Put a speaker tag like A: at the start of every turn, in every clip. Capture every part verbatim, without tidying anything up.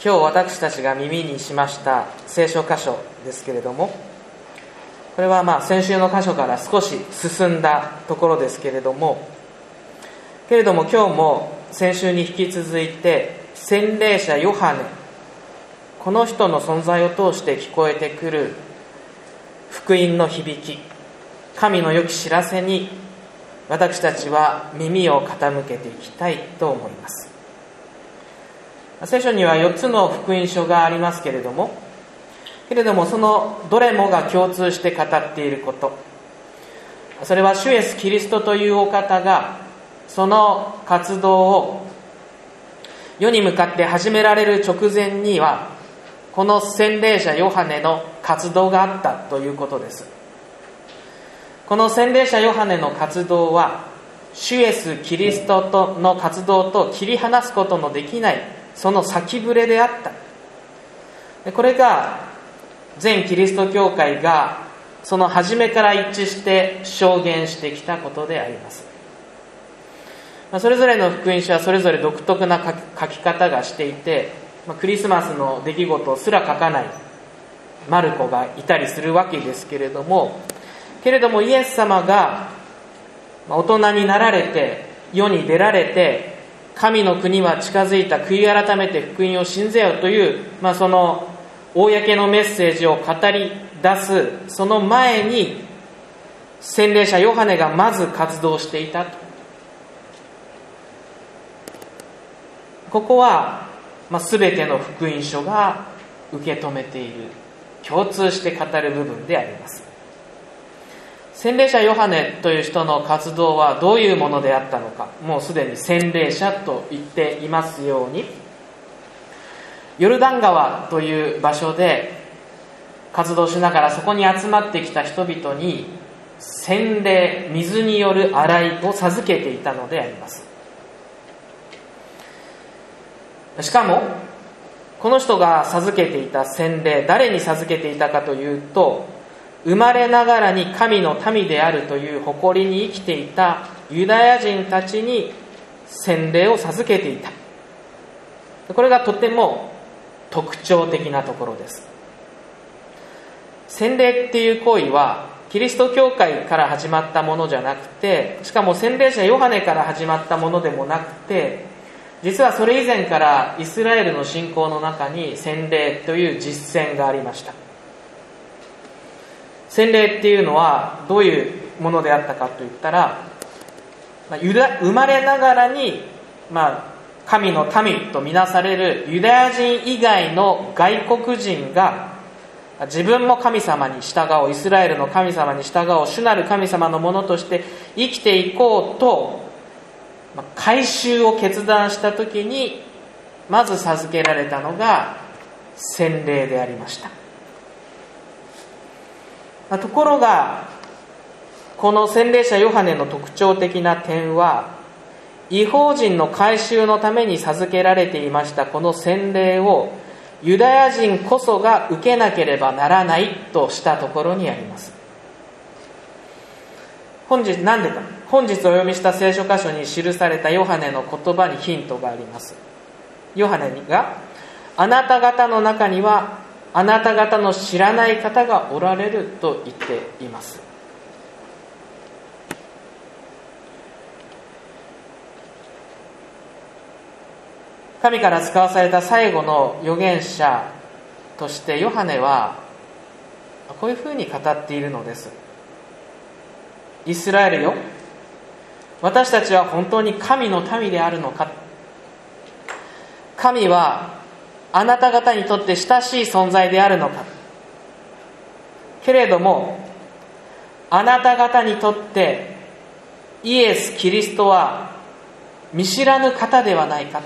A: 今日私たちが耳にしました聖書箇所ですけれども、これはまあ先週の箇所から少し進んだところですけれども、けれども今日も先週に引き続いて洗礼者ヨハネ、この人の存在を通して聞こえてくる福音の響き、神の良き知らせに私たちは耳を傾けていきたいと思います。聖書にはよっつの福音書がありますけれども、けれどもそのどれもが共通して語っていること、それは主イエスキリストというお方がその活動を世に向かって始められる直前にはこの洗礼者ヨハネの活動があったということです。この洗礼者ヨハネの活動は主イエスキリストとの活動と切り離すことのできないその先触れであった。これが全キリスト教会がその初めから一致して証言してきたことであります。それぞれの福音書はそれぞれ独特な書き方がしていて、クリスマスの出来事すら書かないマルコがいたりするわけですけれども、けれどもイエス様が大人になられて世に出られて、神の国は近づいた、悔い改めて福音を信ぜよという、まあ、その公のメッセージを語り出すその前に洗礼者ヨハネがまず活動していたと。ここは、まあ、全ての福音書が受け止めている、共通して語る部分であります。洗礼者ヨハネという人の活動はどういうものであったのか、もうすでに洗礼者と言っていますように、ヨルダン川という場所で活動しながらそこに集まってきた人々に洗礼、水による洗いを授けていたのであります。しかもこの人が授けていた洗礼、誰に授けていたかというと、生まれながらに神の民であるという誇りに生きていたユダヤ人たちに洗礼を授けていた。これがとても特徴的なところです。洗礼っていう行為はキリスト教会から始まったものじゃなくて、しかも洗礼者ヨハネから始まったものでもなくて、実はそれ以前からイスラエルの信仰の中に洗礼という実践がありました。洗礼っていうのはどういうものであったかといったら、生まれながらに、まあ、神の民とみなされるユダヤ人以外の外国人が自分も神様に従おう、イスラエルの神様に従おう、主なる神様のものとして生きていこうと改宗を決断したときにまず授けられたのが洗礼でありました。ところがこの洗礼者ヨハネの特徴的な点は、異邦人の改宗のために授けられていましたこの洗礼をユダヤ人こそが受けなければならないとしたところにあります。本日なんでか、本日お読みした聖書箇所に記されたヨハネの言葉にヒントがあります。ヨハネが、あなた方の中にはあなた方の知らない方がおられると言っています。神から使わされた最後の預言者としてヨハネはこういうふうに語っているのです。イスラエルよ、私たちは本当に神の民であるのか。神はあなた方にとって親しい存在であるのか。けれどもあなた方にとってイエス・キリストは見知らぬ方ではないか。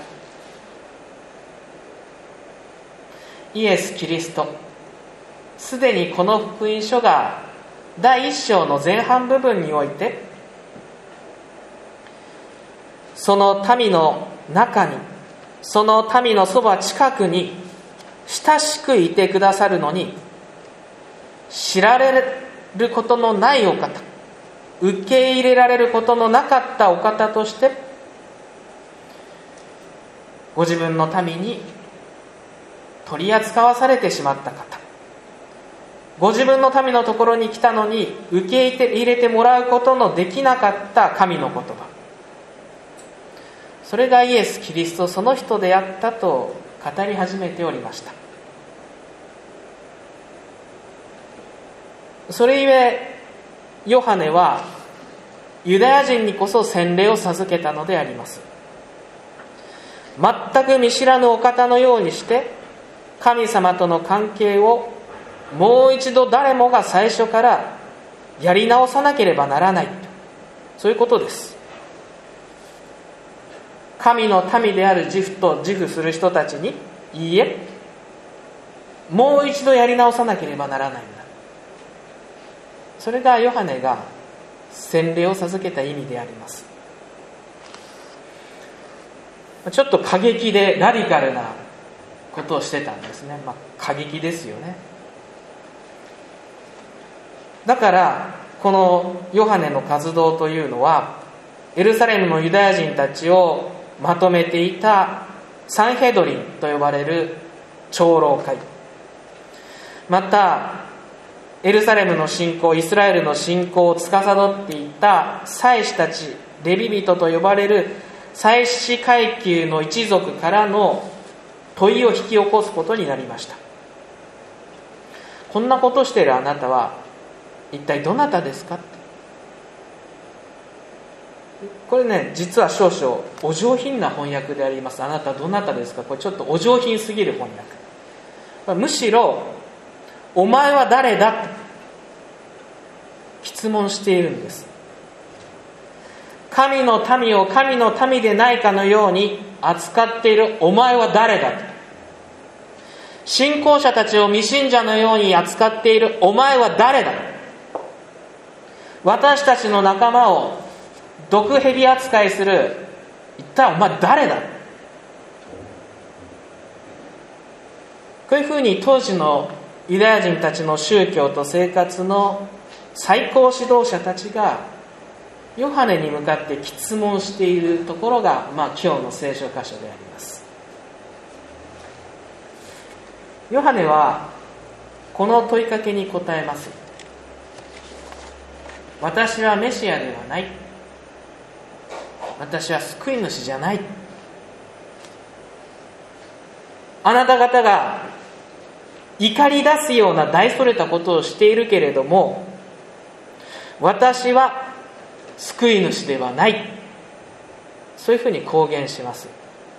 A: イエス・キリスト、すでにこの福音書がだいいっ章の前半部分においてその民の中に、その民のそば近くに親しくいてくださるのに、知られることのないお方、受け入れられることのなかったお方としてご自分の民に取り扱わされてしまった方、ご自分の民のところに来たのに受け入れてもらうことのできなかった神の言葉、それがイエス・キリストその人であったと語り始めておりました。それゆえヨハネはユダヤ人にこそ洗礼を授けたのであります。全く見知らぬお方のようにして神様との関係をもう一度誰もが最初からやり直さなければならない、そういうことです。神の民である自負と自負する人たちに、いいえ、もう一度やり直さなければならないんだ。それがヨハネが洗礼を授けた意味であります。ちょっと過激でラディカルなことをしてたんですね。まあ、過激ですよね。だからこのヨハネの活動というのは、エルサレムのユダヤ人たちをまとめていたサンヘドリンと呼ばれる長老会、またエルサレムの信仰、イスラエルの信仰を司っていた祭司たち、レビ人と呼ばれる祭司階級の一族からの問いを引き起こすことになりました。こんなことしているあなたは一体どなたですかって。これね、実は少々お上品な翻訳であります。あなたどなたですか。これちょっとお上品すぎる翻訳。むしろお前は誰だと質問しているんです。神の民を神の民でないかのように扱っているお前は誰だと、信仰者たちを未信者のように扱っているお前は誰だ、私たちの仲間を毒蛇扱いする一体お前誰だ。こういうふうに当時のユダヤ人たちの宗教と生活の最高指導者たちがヨハネに向かって質問しているところが、まあ、今日の聖書箇所であります。ヨハネはこの問いかけに答えます。私はメシアではない、私は救い主じゃない。あなた方が怒り出すような大それたことをしているけれども、私は救い主ではない、そういうふうに公言します。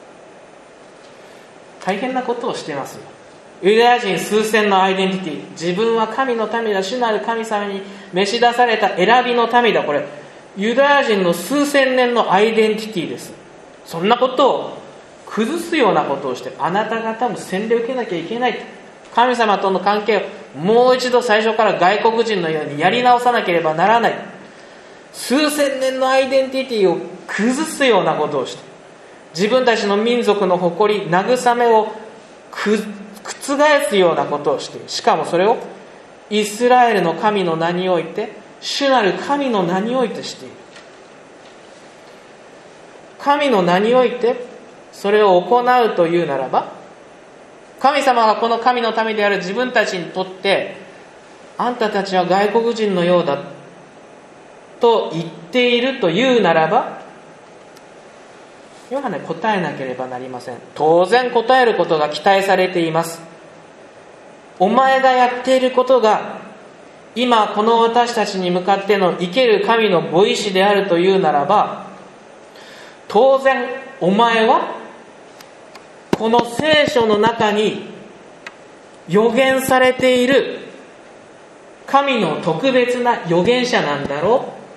A: 大変なことをしていますよ。ユダヤ人数千のアイデンティティ、自分は神の民だ、主なる神様に召し出された選びの民だ、これユダヤ人の数千年のアイデンティティです。そんなことを崩すようなことをして、あなた方も洗礼を受けなきゃいけない、神様との関係をもう一度最初から外国人のようにやり直さなければならない、数千年のアイデンティティを崩すようなことをして、自分たちの民族の誇り、慰めをく覆すようなことをしている。しかもそれをイスラエルの神の名において、主なる神の名においてしている。神の名においてそれを行うというならば、神様がこの神の民である自分たちにとって、あんたたちは外国人のようだと言っているというならば、ヨハネ答えなければなりません。当然答えることが期待されています。お前がやっていることが今この私たちに向かっての生ける神のご意志であるというならば、当然お前はこの聖書の中に予言されている神の特別な預言者なんだろう。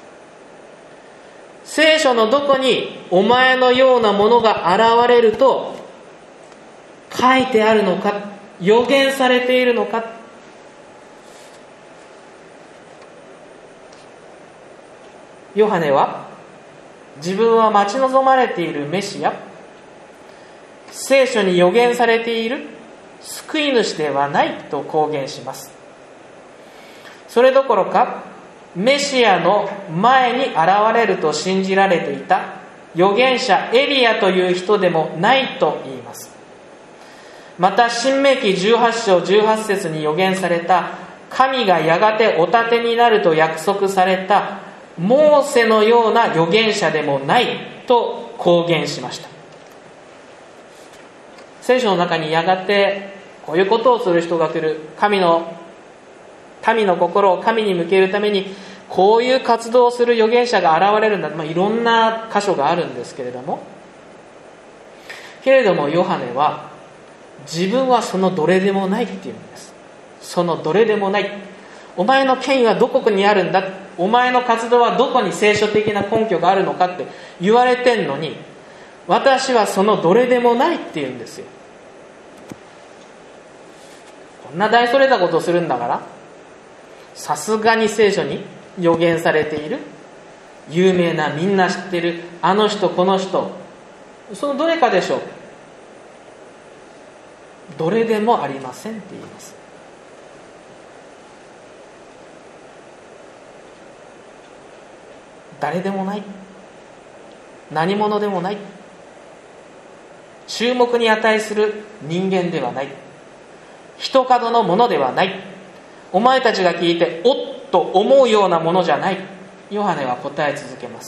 A: 聖書のどこにお前のようなものが現れると書いてあるのか、予言されているのか。ヨハネは自分は待ち望まれているメシア、聖書に予言されている救い主ではないと公言します。それどころかメシアの前に現れると信じられていた預言者エリアという人でもないと言います。 また申命記じゅうはち章じゅうはち節に予言された神がやがてお立てになると約束されたモーセのような預言者でもないと公言しました。聖書の中にやがてこういうことをする人が来る、神の民の心を神に向けるためにこういう活動をする預言者が現れるんだ、まあ、いろんな箇所があるんですけれども、けれどもヨハネは自分はそのどれでもないっていうんです。そのどれでもない、お前の権威はどこにあるんだ、お前の活動はどこに聖書的な根拠があるのかって言われてんのに、私はそのどれでもないって言うんですよ。こんな大それたことをするんだから、さすがに聖書に予言されている有名な、みんな知ってるあの人この人、そのどれかでしょう。どれでもありませんって言います。誰でもない、何者でもない、注目に値する人間ではない、一角のものではない、お前たちが聞いておっと思うようなものじゃない、ヨハネは答え続けます。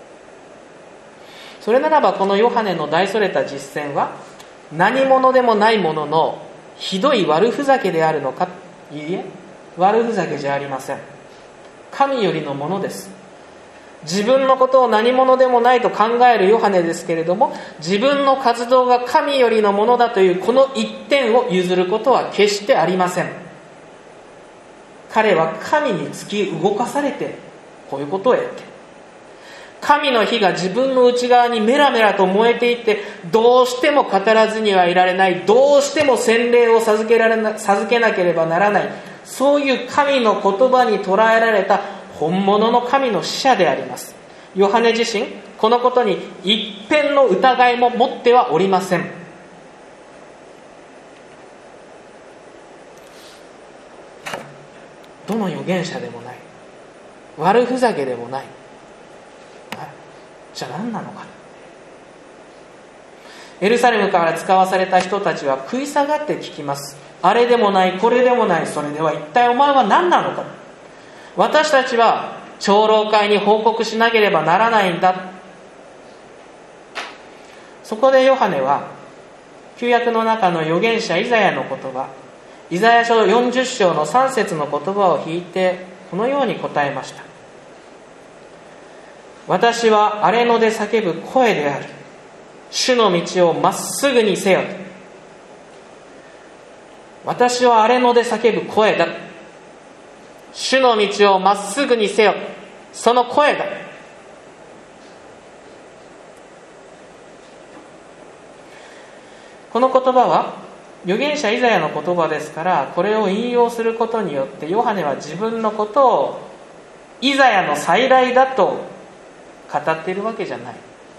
A: それならばこのヨハネの大それた実践は何者でもないもののひどい悪ふざけであるのか。いいえ、悪ふざけじゃありません。神よりのものです。自分のことを何者でもないと考えるヨハネですけれども、自分の活動が神よりのものだというこの一点を譲ることは決してありません。彼は神に突き動かされてこういうことをやって、神の火が自分の内側にメラメラと燃えていって、どうしても語らずにはいられない、どうしても洗礼を授けられな、授けなければならない、そういう神の言葉に捉えられた本物の神の使者であります。ヨハネ自身このことに一片の疑いも持ってはおりません。どの預言者でもない、悪ふざけでもない、じゃあ何なのか。エルサレムから使わされた人たちは食い下がって聞きます。あれでもないこれでもない、それでは一体お前は何なのか。私たちは長老会に報告しなければならないんだ。そこでヨハネは旧約の中の預言者イザヤの言葉、イザヤ書よんじゅっ章のさん節の言葉を引いてこのように答えました。私は荒れ野で叫ぶ声である。主の道をまっすぐにせよ。私は荒れ野で叫ぶ声だ。主の道をまっすぐにせよ。その声だ。この言葉は預言者イザヤの言葉ですから、これを引用することによってヨハネは自分のことをイザヤの再来だと語っているわけじゃない。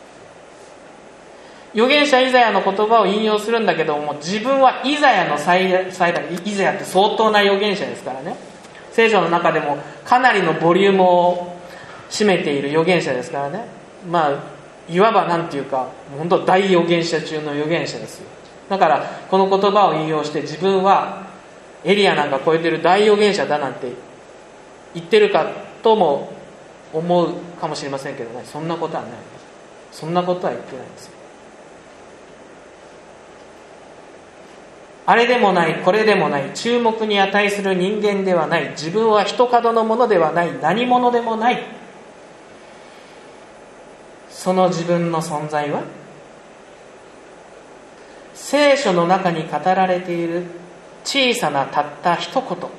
A: 預言者イザヤの言葉を引用するんだけども、自分はイザヤの再来、イザヤって相当な預言者ですからね。聖書の中でもかなりのボリュームを占めている預言者ですからね。まあいわばなんていうか、本当大預言者中の預言者ですよ。だからこの言葉を引用して自分はエリアなんか超えてる大預言者だなんて言ってるかとも思うかもしれませんけどね、そんなことはない。そんなことは言ってないんですよ。あれでもないこれでもない、注目に値する人間ではない、自分は一角のものではない、何者でもない、その自分の存在は聖書の中に語られている小さなたった一言、派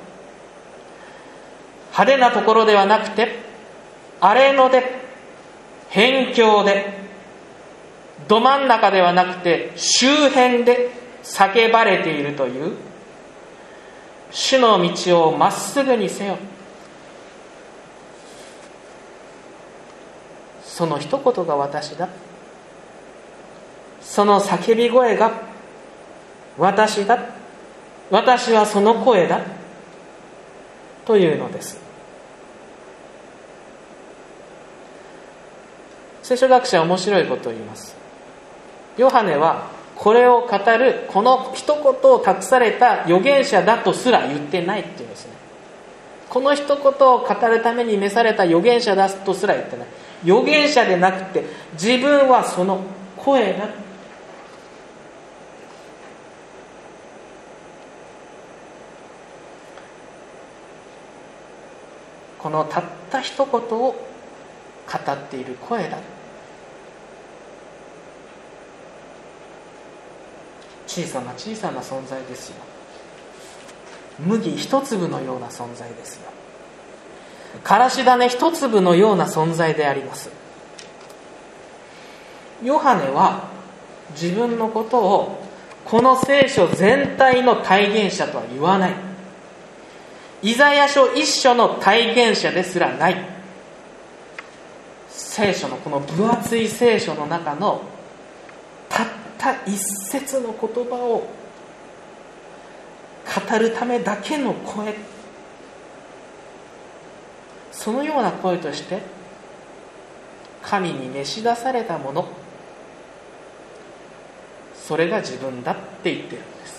A: 手なところではなくて荒れ野で、辺境で、ど真ん中ではなくて周辺で叫ばれているという、主の道をまっすぐにせよ。その一言が私だ。その叫び声が私だ。私はその声だというのです。聖書学者は面白いことを言います。ヨハネはこれを語るこの一言を託された預言者だとすら言ってないっていうんですね。この一言を語るために召された預言者だとすら言ってない。預言者でなくて自分はその声だ。このたった一言を語っている声だ。小さな小さな存在ですよ。麦一粒のような存在ですよ。からし種一粒のような存在であります。ヨハネは自分のことをこの聖書全体の体現者とは言わない。イザヤ書一書の体現者ですらない。聖書のこの分厚い聖書の中のたった一節の言葉を語るためだけの声、そのような声として神に召し出されたもの、それが自分だって言っているんです。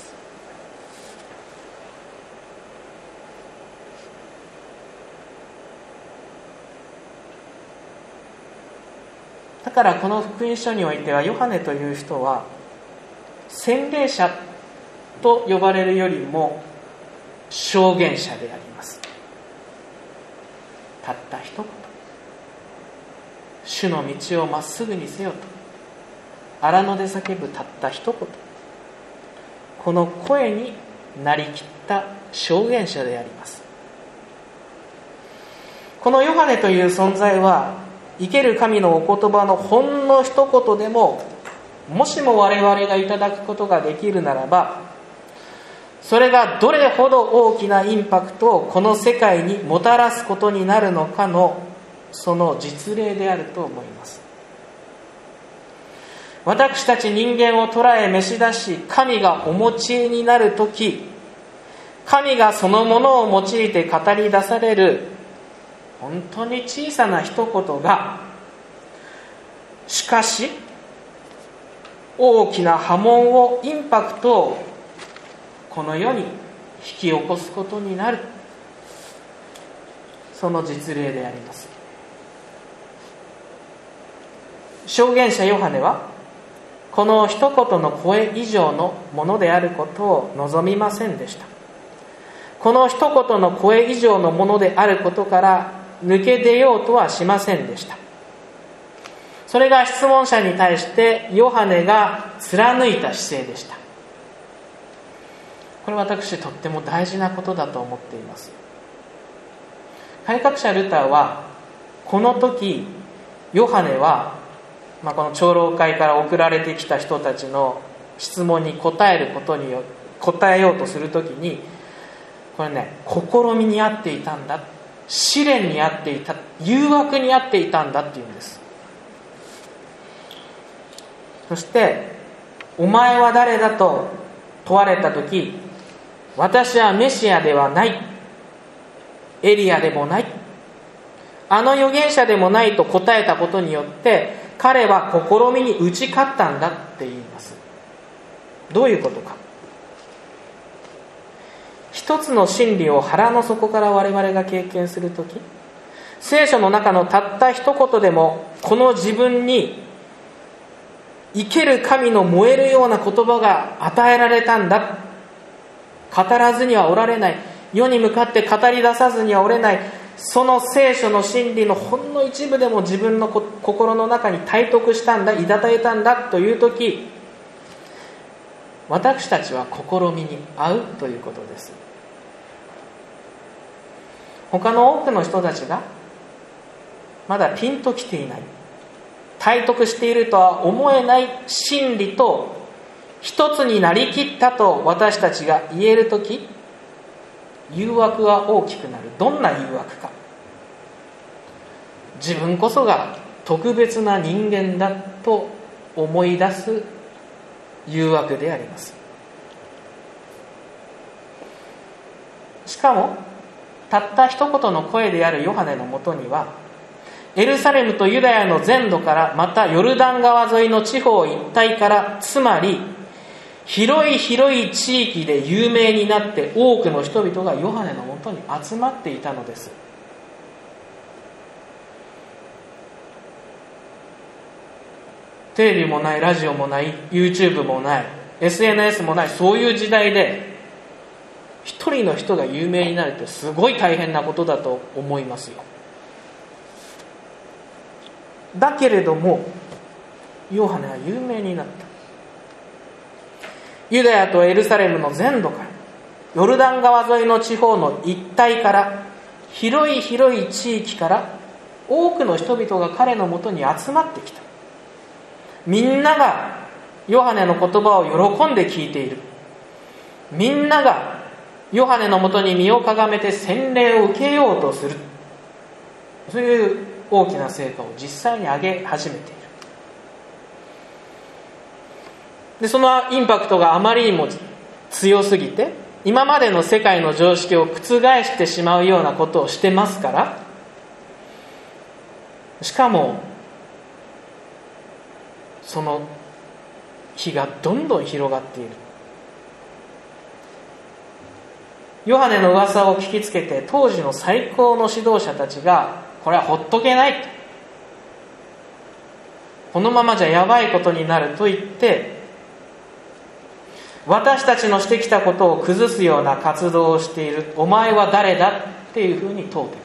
A: だからこの福音書においてはヨハネという人は洗礼者と呼ばれるよりも証言者であります。たった一言、主の道をまっすぐにせよと荒野で叫ぶたった一言、この声になりきった証言者であります。このヨハネという存在は生ける神のお言葉のほんの一言でも、もしも我々がいただくことができるならば、それがどれほど大きなインパクトをこの世界にもたらすことになるのかのその実例であると思います。私たち人間を捉え召し出し、神がお持ちになるとき、神がそのものを用いて語り出される本当に小さな一言が、しかし大きな波紋を、インパクトをこの世に引き起こすことになる、その実例であります。証言者ヨハネはこの一言の声以上のものであることを望みませんでした。この一言の声以上のものであることから抜け出ようとはしませんでした。それが質問者に対してヨハネが貫いた姿勢でした。これ私とっても大事なことだと思っています。改革者ルターはこの時ヨハネは、まあ、この長老会から送られてきた人たちの質問に答えることによ答えようとするときに、これね、試みにあっていたんだ、試練にあっていた、誘惑にあっていたんだっていうんです。そしてお前は誰だと問われたとき、私はメシアではない、エリアでもない、あの預言者でもないと答えたことによって彼は試みに打ち勝ったんだって言います。どういうことか。一つの真理を腹の底から我々が経験するとき、聖書の中のたった一言でもこの自分に生ける神の燃えるような言葉が与えられたんだ、語らずにはおられない、世に向かって語り出さずにはおれない、その聖書の真理のほんの一部でも自分の心の中に体得したんだ、抱えたんだというとき、私たちは試みに遭うということです。他の多くの人たちがまだピンときていない、体得しているとは思えない真理と一つになりきったと私たちが言えるとき、誘惑は大きくなる。どんな誘惑か。自分こそが特別な人間だと思い出す誘惑であります。しかもたった一言の声であるヨハネのもとには、エルサレムとユダヤの全土から、またヨルダン川沿いの地方一帯から、つまり広い広い地域で有名になって多くの人々がヨハネのもとに集まっていたのです。テレビもない、ラジオもない、 YouTube もない、 エスエヌエス もない、そういう時代で一人の人が有名になるってすごい大変なことだと思いますよ。だけれどもヨハネは有名になった。ユダヤとエルサレムの全土から、ヨルダン川沿いの地方の一帯から、広い広い地域から多くの人々が彼のもとに集まってきた。みんながヨハネの言葉を喜んで聞いている。みんながヨハネのもとに身をかがめて洗礼を受けようとする。そういう大きな成果を実際に上げ始めている。でそのインパクトがあまりにも強すぎて、今までの世界の常識を覆してしまうようなことをしてますから、しかもその火がどんどん広がっている。ヨハネの噂を聞きつけて、当時の最高の指導者たちが、これはほっとけないと、このままじゃやばいことになると言って、私たちのしてきたことを崩すような活動をしているお前は誰だっていうふうに問うてくる。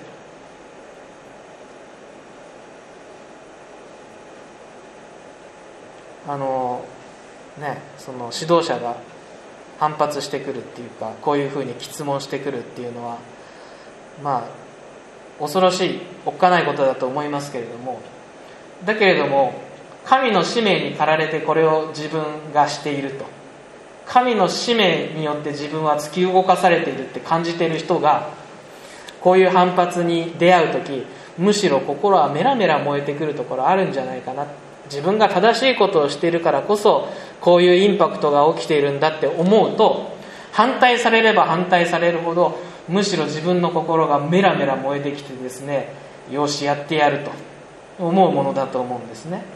A: あのね、その指導者が反発してくるっていうか、こういうふうに詰問してくるっていうのは、まあ恐ろしい、おっかないことだと思いますけれども、だけれども神の使命に駆られてこれを自分がしていると、神の使命によって自分は突き動かされているって感じている人が、こういう反発に出会うとき、むしろ心はメラメラ燃えてくるところあるんじゃないかな。自分が正しいことをしているからこそこういうインパクトが起きているんだって思うと、反対されれば反対されるほど、むしろ自分の心がメラメラ燃えてきてですね、よしやってやると思うものだと思うんですね。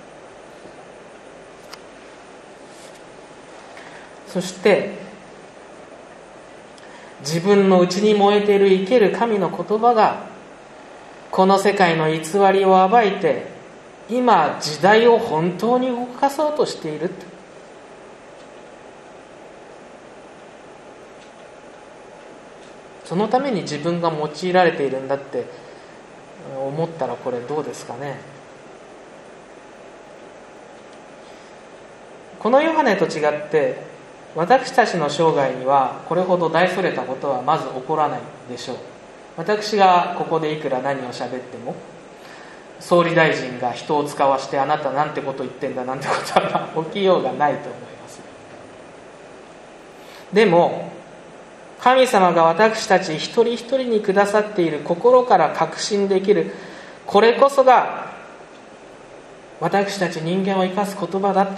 A: そして自分の内に燃えている生ける神の言葉がこの世界の偽りを暴いて、今時代を本当に動かそうとしている。そのために自分が用いられているんだって思ったら、これどうですかね。このヨハネと違って私たちの生涯にはこれほど大それたことはまず起こらないでしょう。私がここでいくら何を喋っても、総理大臣が人を使わしてあなたなんてこと言ってんだなんてことは起きようがないと思います。でも神様が私たち一人一人にくださっている心から確信できる、これこそが私たち人間を生かす言葉だと、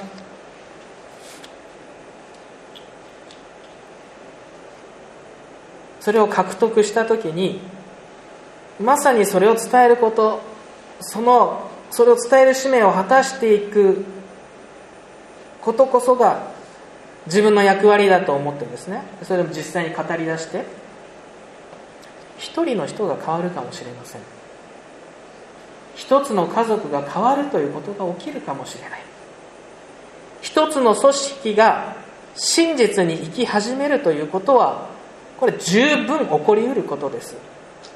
A: それを獲得したときに、まさにそれを伝えること、そのそれを伝える使命を果たしていくことこそが自分の役割だと思ってですね、それを実際に語り出して、一人の人が変わるかもしれません。一つの家族が変わるということが起きるかもしれない。一つの組織が真実に生き始めるということは、これ十分起こりうることです。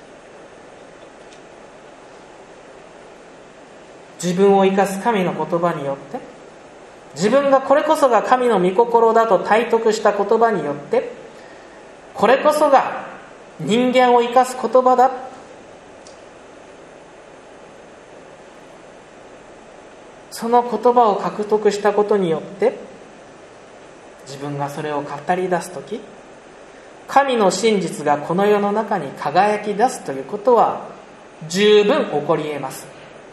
A: 自分を生かす神の言葉によって、自分がこれこそが神の御心だと体得した言葉によって、これこそが人間を生かす言葉だ、その言葉を獲得したことによって、自分がそれを語り出すとき、神の真実がこの世の中に輝き出すということは十分起こり得ます。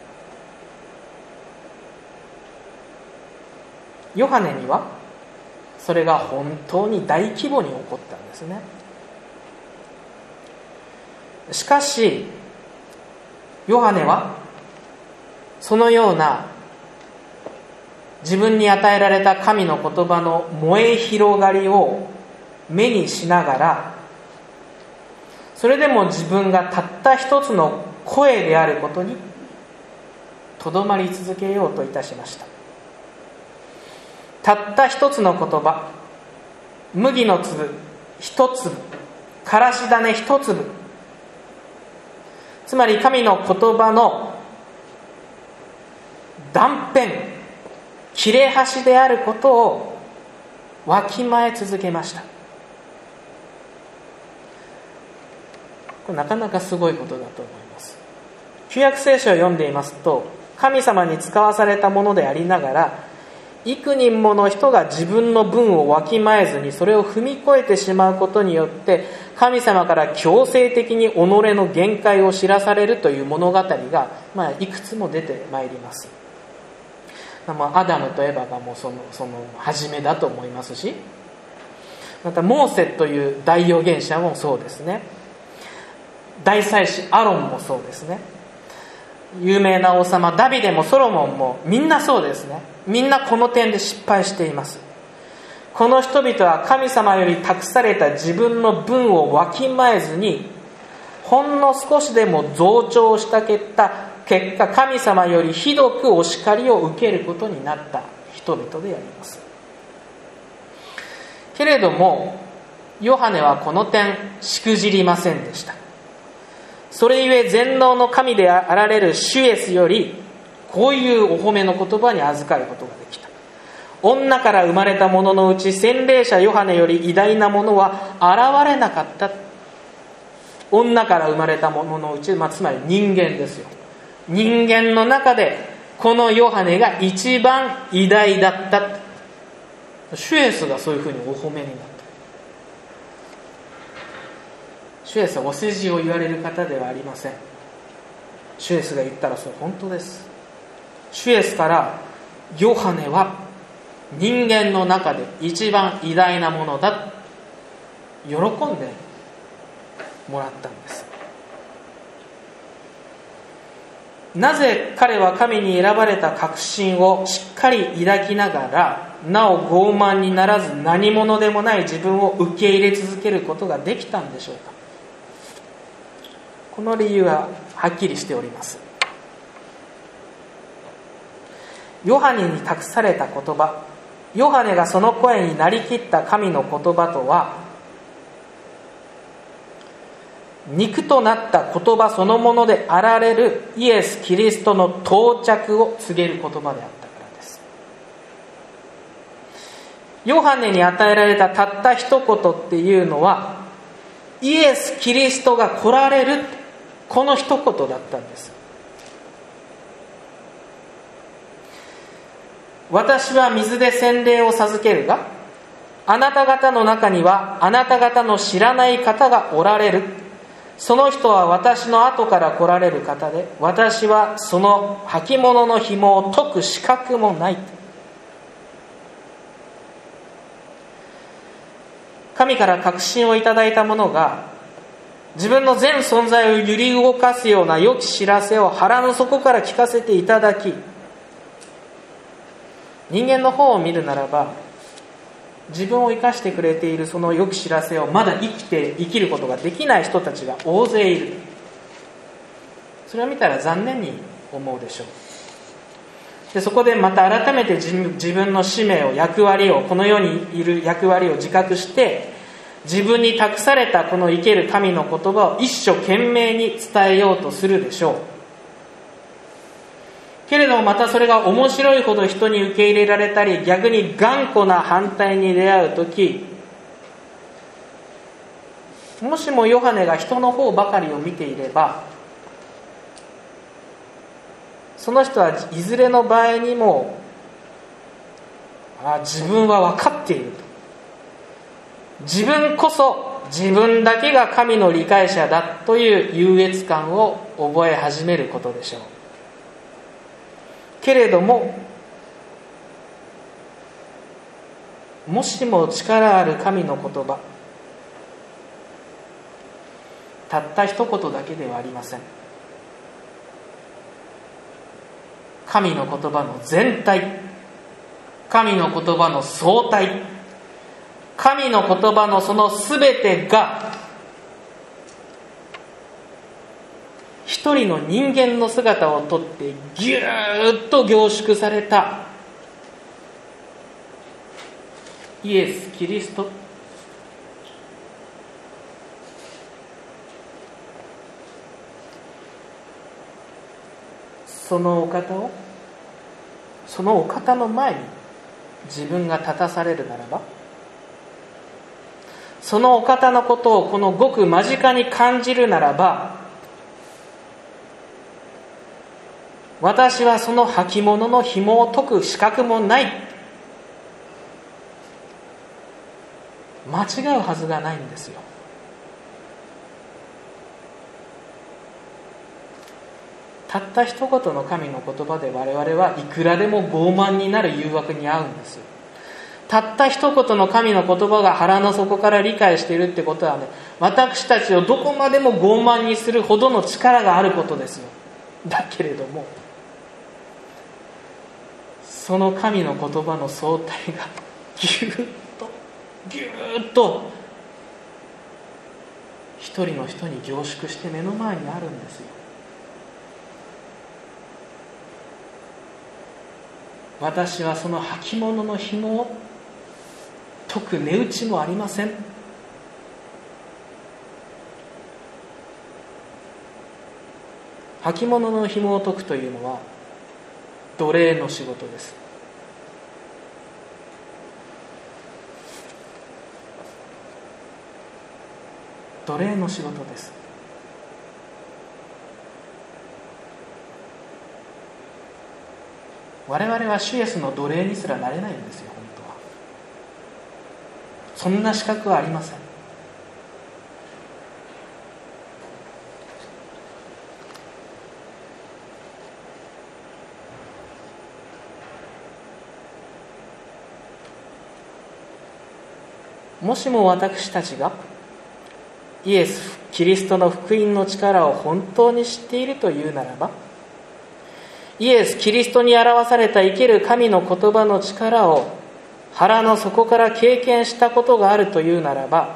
A: ヨハネにはそれが本当に大規模に起こったんですね。しかしヨハネはそのような自分に与えられた神の言葉の燃え広がりを目にしながら、それでも自分がたった一つの声であることにとどまり続けようといたしました。たった一つの言葉、麦の粒一粒、からし種一粒、つまり神の言葉の断片、切れ端であることをわきまえ続けました。これなかなかすごいことだと思います。旧約聖書を読んでいますと、神様に使わされたものでありながら、幾人もの人が自分の分をわきまえずにそれを踏み越えてしまうことによって、神様から強制的に己の限界を知らされるという物語が、まあ、いくつも出てまいります。まあ、アダムとエバがもうその、その初めだと思いますし、またモーセという大預言者もそうですね。大祭司アロンもそうですね。有名な王様ダビデもソロモンもみんなそうですね。みんなこの点で失敗しています。この人々は神様より託された自分の分をわきまえずに、ほんの少しでも増長した結果、結果神様よりひどくお叱りを受けることになった人々であります。けれどもヨハネはこの点しくじりませんでした。それゆえ全能の神であられる主イエスよりこういうお褒めの言葉に預かることができた。女から生まれた者のうち洗礼者ヨハネより偉大なものは現れなかった。女から生まれた者のうち、まあ、つまり人間ですよ。人間の中でこのヨハネが一番偉大だった。主イエスがそういうふうにお褒めになった。主イエスはお世辞を言われる方ではありません。主イエスが言ったらそれ本当です。主イエスからヨハネは人間の中で一番偉大なものだ、喜んでもらったんです。なぜ彼は神に選ばれた確信をしっかり抱きながら、なお傲慢にならず何者でもない自分を受け入れ続けることができたんでしょうか。この理由ははっきりしております。ヨハネに託された言葉、ヨハネがその声になりきった神の言葉とは、肉となった言葉そのものであられるイエス・キリストの到着を告げる言葉であったからです。ヨハネに与えられたたった一言っていうのは、イエス・キリストが来られる、この一言だったんです。私は水で洗礼を授けるが、あなた方の中にはあなた方の知らない方がおられる。その人は私の後から来られる方で、私はその履物の紐を解く資格もない。神から確信をいただいた者が自分の全存在を揺り動かすような良き知らせを腹の底から聞かせていただき、人間の方を見るならば、自分を生かしてくれているその良き知らせをまだ生きて生きることができない人たちが大勢いる。それを見たら残念に思うでしょう。でそこでまた改めて自分の使命を、役割を、この世にいる役割を自覚して、自分に託されたこの生ける神の言葉を一生懸命に伝えようとするでしょう。けれどもまたそれが面白いほど人に受け入れられたり、逆に頑固な反対に出会うとき、もしもヨハネが人の方ばかりを見ていれば、その人はいずれの場合にも、あ、自分は分かっていると、自分こそ自分だけが神の理解者だという優越感を覚え始めることでしょう。けれども、もしも力ある神の言葉、たった一言だけではありません。神の言葉の全体、 神の言葉の総体、神の言葉のそのすべてが一人の人間の姿をとってぎゅーっと凝縮されたイエス・キリスト、そのお方をそのお方の前に自分が立たされるならば、そのお方のことをこのごく間近に感じるならば、私はその履物の紐を解く資格もない、間違うはずがないんですよ。たった一言の神の言葉で我々はいくらでも傲慢になる誘惑に遭うんです。たった一言の神の言葉が腹の底から理解しているってことはね、私たちをどこまでも傲慢にするほどの力があることですよ。だけれどもその神の言葉の総体がぎゅーっとぎゅーっと一人の人に凝縮して目の前にあるんですよ。私はその履物の紐を解く値打ちもありません。履物の紐を解くというのは奴隷の仕事です。奴隷の仕事です。我々は主イエスの奴隷にすらなれないんですよ。本当はそんな資格はありません。もしも私たちがイエス・キリストの福音の力を本当に知っているというならば、イエス・キリストに表された生ける神の言葉の力を腹の底から経験したことがあるというならば、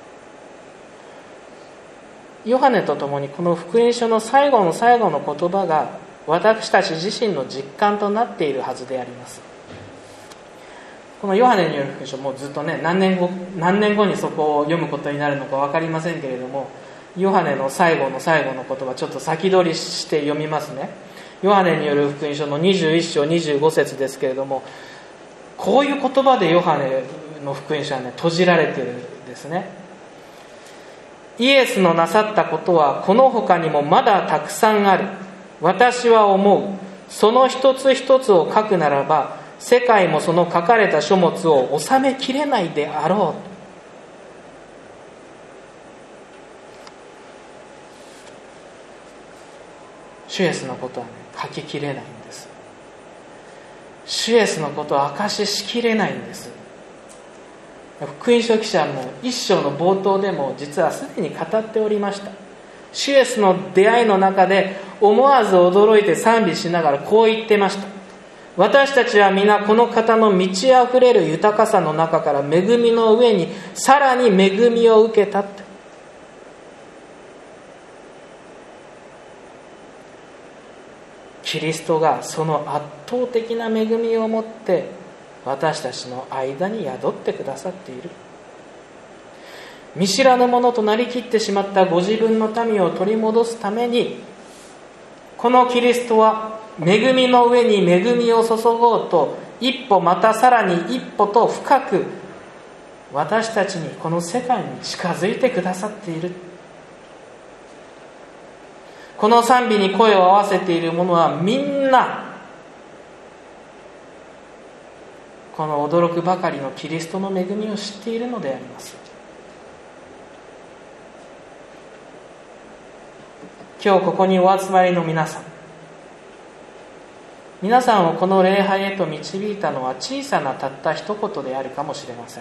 A: ヨハネと共にこの福音書の最後の最後の言葉が私たち自身の実感となっているはずであります。このヨハネによる福音書、もうずっとね、何年後、何年後にそこを読むことになるのか分かりませんけれども、ヨハネの最後の最後の言葉、ちょっと先取りして読みますね。ヨハネによる福音書のにじゅういっ章にじゅうご節ですけれども、こういう言葉でヨハネの福音書はね、閉じられているんですね。イエスのなさったことはこの他にもまだたくさんある。私は思う。その一つ一つを書くならば、世界もその書かれた書物を収めきれないであろう。主イエスのことはね、書ききれないんです。主イエスのことを証ししきれないんです。福音書記者も一章の冒頭でも実はすでに語っておりました。主イエスの出会いの中で思わず驚いて賛美しながらこう言ってました。私たちは皆この方の満ち溢れる豊かさの中から恵みの上にさらに恵みを受けたって。キリストがその圧倒的な恵みをもって私たちの間に宿ってくださっている。見知らぬ者となりきってしまったご自分の民を取り戻すために、このキリストは恵みの上に恵みを注ごうと一歩またさらに一歩と深く私たちにこの世界に近づいてくださっている。この賛美に声を合わせている者はみんなこの驚くばかりのキリストの恵みを知っているのであります。今日ここにお集まりの皆さん、皆さんをこの礼拝へと導いたのは小さなたった一言であるかもしれません。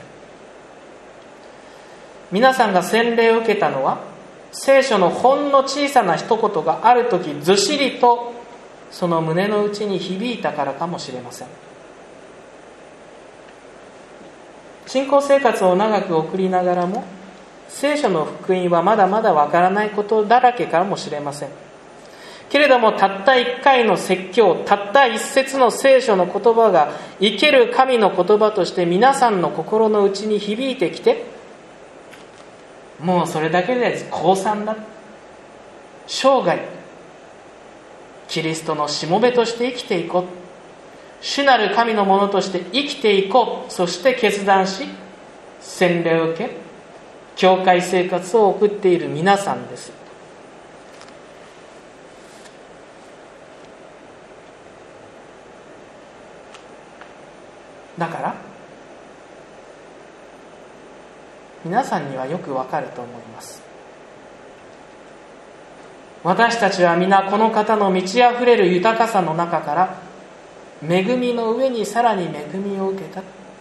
A: 皆さんが洗礼を受けたのは聖書のほんの小さな一言があるときずしりとその胸の内に響いたからかもしれません。 信仰生活を長く送りながらも、聖書の福音はまだまだわからないことだらけかもしれません。けれども、たった一回の説教、たった一節の聖書の言葉が生ける神の言葉として皆さんの心の内に響いてきて、もうそれだけで降参だ。生涯キリストのしもべとして生きていこう、主なる神のものとして生きていこう、そして決断し洗礼を受け教会生活を送っている皆さんです。だから皆さんにはよくわかると思います。私たちは皆この方の満ち溢れる豊かさの中から恵みの上にさらに恵みを受けた。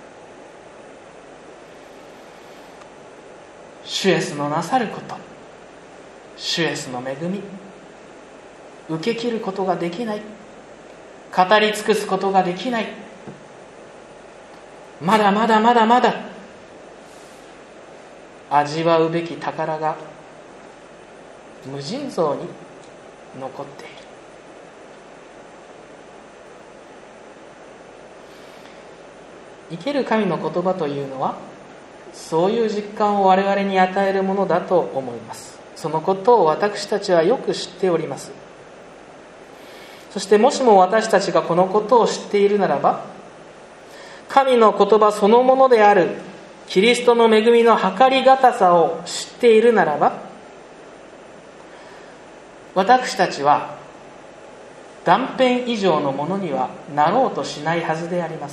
A: 主イエスのなさること、主イエスの恵み、受け切ることができない、語り尽くすことができない、まだまだまだまだ味わうべき宝が無尽蔵に残っている。生ける神の言葉というのはそういう実感を我々に与えるものだと思います。そのことを私たちはよく知っております。そしてもしも私たちがこのことを知っているならば、神の言葉そのものであるキリストの恵みの計りがたさを知っているならば、私たちは断片以上のものにはなろうとしないはずであります。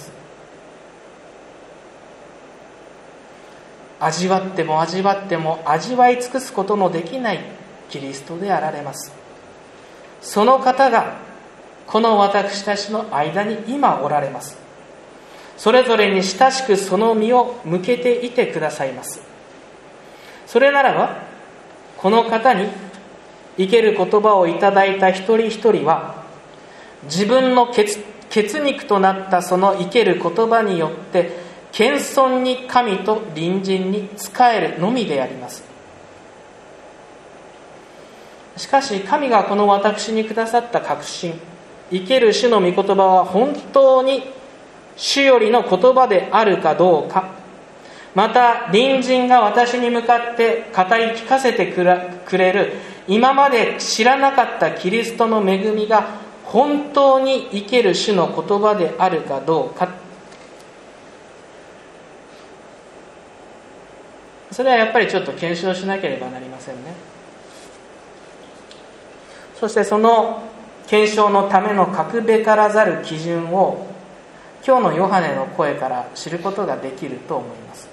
A: 味わっても味わっても味わい尽くすことのできないキリストであられます。その方がこの私たちの間に今おられます。それぞれに親しくその身を向けていてくださいます。それならばこの方に生ける言葉をいただいた一人一人は、自分の 血, 血肉となったその生ける言葉によって謙遜に神と隣人に仕えるのみであります。しかし神がこの私にくださった確信、生ける主の御言葉は本当に主よりの言葉であるかどうか、また隣人が私に向かって語り聞かせてくれる今まで知らなかったキリストの恵みが本当に生ける主の言葉であるかどうか、それはやっぱりちょっと検証しなければなりませんね。そしてその検証のための欠くべからざる基準を今日のヨハネの声から知ることができると思います。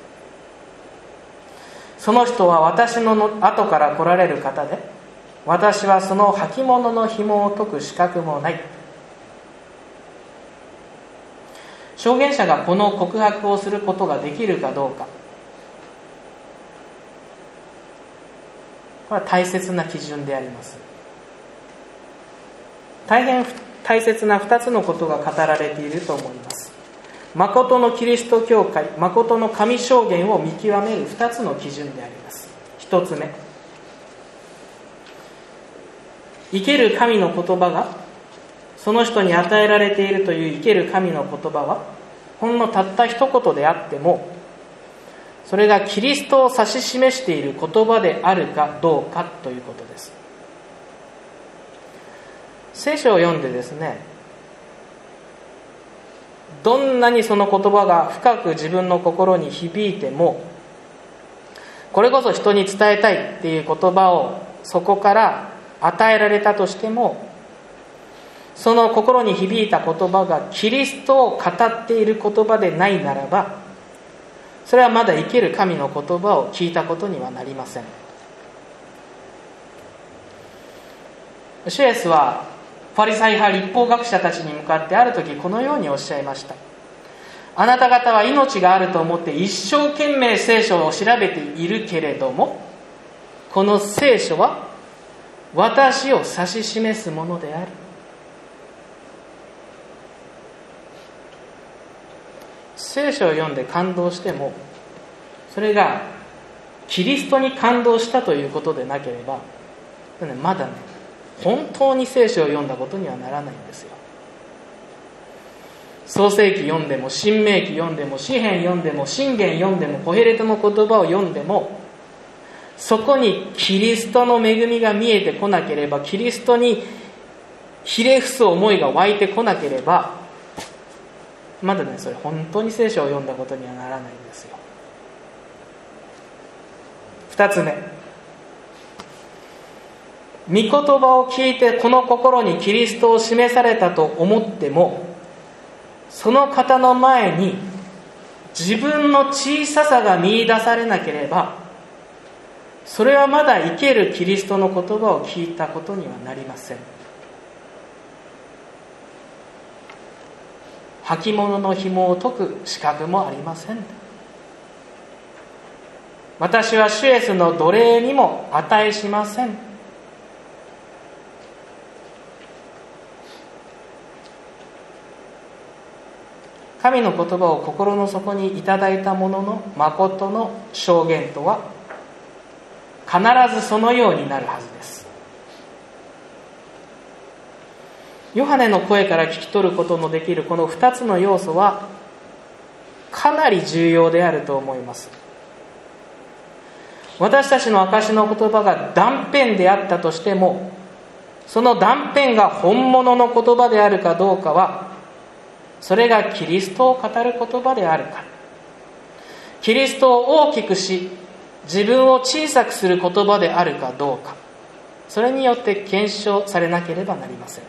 A: その人は私の後から来られる方で、私はその履物の紐を解く資格もない。証言者がこの告白をすることができるかどうか、これは大切な基準であります。大変大切なふたつのことが語られていると思います。誠のキリスト教会、誠の神証言を見極めるふたつの基準であります。ひとつめ、生ける神の言葉がその人に与えられているという生ける神の言葉はほんのたった一言であっても、それがキリストを指し示している言葉であるかどうかということです。聖書を読んでですね、どんなにその言葉が深く自分の心に響いても、これこそ人に伝えたいっていう言葉をそこから与えられたとしても、その心に響いた言葉がキリストを語っている言葉でないならば、それはまだ生ける神の言葉を聞いたことにはなりません。主イエスはファリサイ派律法学者たちに向かってある時このようにおっしゃいました。あなた方は命があると思って一生懸命聖書を調べているけれども、この聖書は私を指し示すものである。聖書を読んで感動してもそれがキリストに感動したということでなければ、まだね本当に聖書を読んだことにはならないんですよ。創世記読んでも、新明記読んでも、詩編読んでも、箴言読んでも、コヘレトの言葉を読んでも、そこにキリストの恵みが見えてこなければ、キリストにひれ伏す思いが湧いてこなければ、まだねそれ本当に聖書を読んだことにはならないんですよ。二つ目、御言葉を聞いてこの心にキリストを示されたと思っても、その方の前に自分の小ささが見出されなければ、それはまだ生けるキリストの言葉を聞いたことにはなりません。履物の紐を解く資格もありません。私は主イエスの奴隷にも値しません。神の言葉を心の底にいただいた者の誠の証言とは必ずそのようになるはずです。ヨハネの声から聞き取ることのできるこのふたつの要素はかなり重要であると思います。私たちの証の言葉が断片であったとしても、その断片が本物の言葉であるかどうかは、それがキリストを語る言葉であるか、キリストを大きくし自分を小さくする言葉であるかどうか、それによって検証されなければなりません。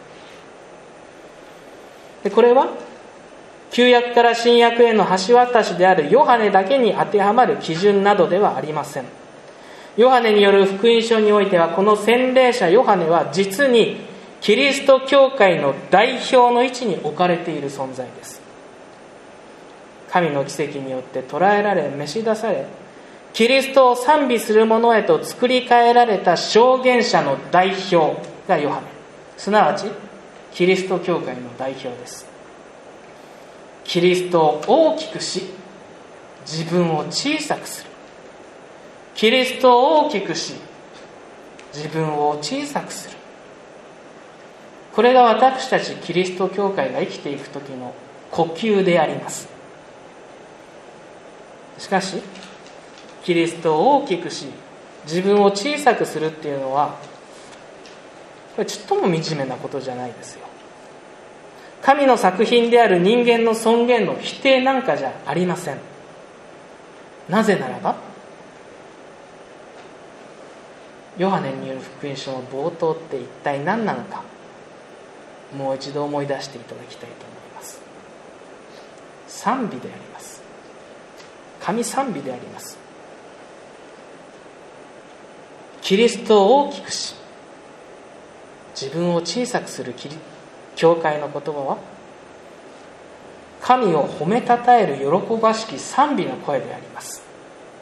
A: でこれは旧約から新約への橋渡しであるヨハネだけに当てはまる基準などではありません。ヨハネによる福音書においては、この洗礼者ヨハネは実にキリスト教会の代表の位置に置かれている存在です。神の奇跡によって捕らえられ召し出され、キリストを賛美する者へと作り変えられた証言者の代表がヨハネ、すなわちキリスト教会の代表です。キリストを大きくし自分を小さくする、キリストを大きくし自分を小さくする、これが私たちキリスト教会が生きていく時の呼吸であります。しかしキリストを大きくし自分を小さくするっていうのは、これちっとも惨めなことじゃないですよ。神の作品である人間の尊厳の否定なんかじゃありません。なぜならば、ヨハネによる福音書の冒頭って一体何なのか、もう一度思い出していただきたいと思います。賛美であります。神賛美であります。キリストを大きくし自分を小さくするキリ教会の言葉は、神を褒めたたえる喜ばしき賛美の声であります。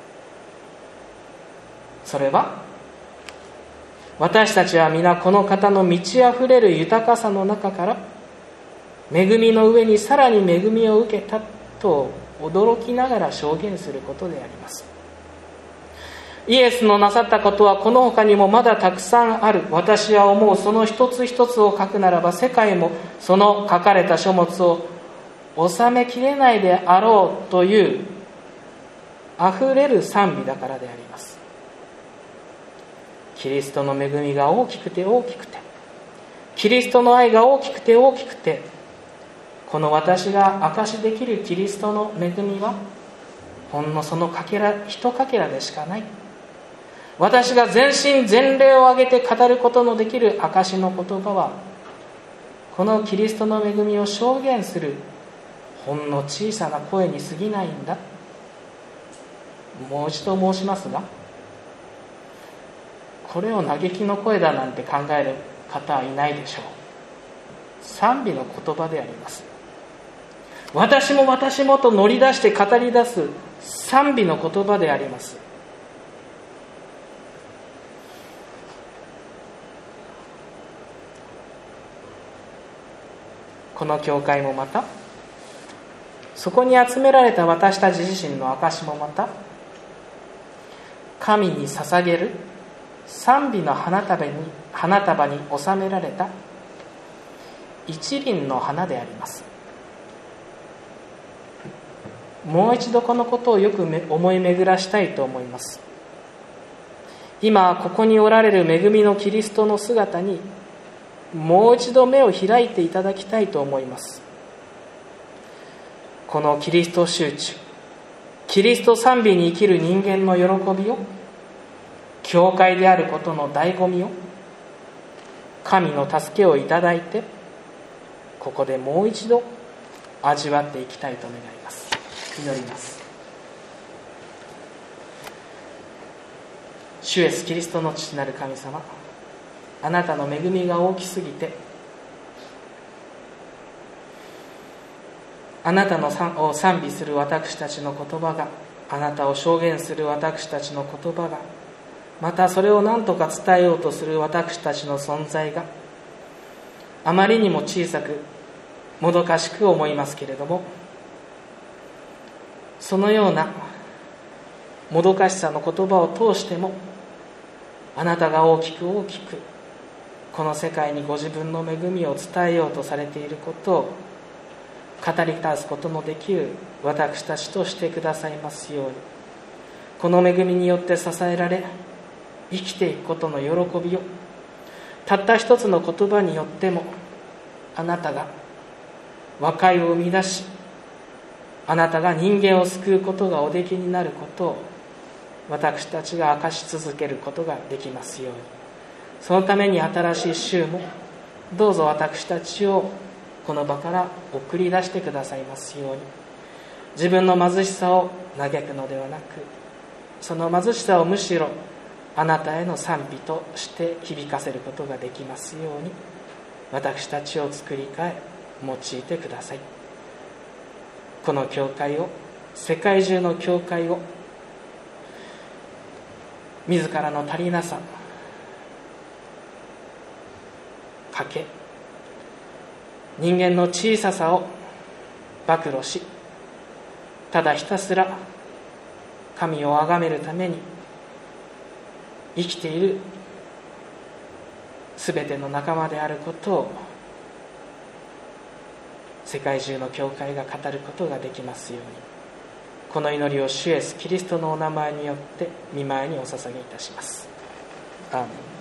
A: それは、私たちは皆この方の満ち溢れる豊かさの中から恵みの上にさらに恵みを受けたと驚きながら証言することであります。イエスのなさったことはこの他にもまだたくさんある。私は思う。その一つ一つを書くならば、世界もその書かれた書物を収めきれないであろうというあふれる賛美だからであります。キリストの恵みが大きくて大きくて、キリストの愛が大きくて大きくて、この私が証しできるキリストの恵みはほんのそのかけら一かけらでしかない。私が全身全霊を挙げて語ることのできる証の言葉は、このキリストの恵みを証言するほんの小さな声に過ぎないんだ。もう一度申しますが、これを嘆きの声だなんて考える方はいないでしょう。賛美の言葉であります。私も私もと乗り出して語り出す賛美の言葉であります。この教会もまた、そこに集められた私たち自身の証もまた、 神に捧げる賛美の花束に、花束に収められた一輪の花であります。もう一度このことをよく思い巡らしたいと思います。今ここにおられる恵みのキリストの姿にもう一度目を開いていただきたいと思います。このキリスト集中、キリスト賛美に生きる人間の喜びを、教会であることの醍醐味を、神の助けをいただいて、ここでもう一度味わっていきたいと願います。祈ります。主イエスキリストの父なる神様、あなたの恵みが大きすぎて、あなたのを賛美する私たちの言葉が、あなたを証言する私たちの言葉が、またそれを何とか伝えようとする私たちの存在があまりにも小さくもどかしく思いますけれども、そのようなもどかしさの言葉を通しても、あなたが大きく大きくこの世界にご自分の恵みを伝えようとされていることを語り出すことのできる私たちとしてくださいますように、この恵みによって支えられ生きていくことの喜びを、たった一つの言葉によってもあなたが和解を生み出し、あなたが人間を救うことがおできになることを私たちが明かし続けることができますように、そのために新しい週もどうぞ私たちをこの場から送り出してくださいますように、自分の貧しさを嘆くのではなく、その貧しさをむしろあなたへの賛美として響かせることができますように、私たちを作り変え用いてください。この教会を、世界中の教会を、自らの足りなさかけ、人間の小ささを暴露し、ただひたすら神を崇めるために生きているすべての仲間であることを世界中の教会が語ることができますように、この祈りを主イエスキリストのお名前によって御前にお捧げいたします。アーメン。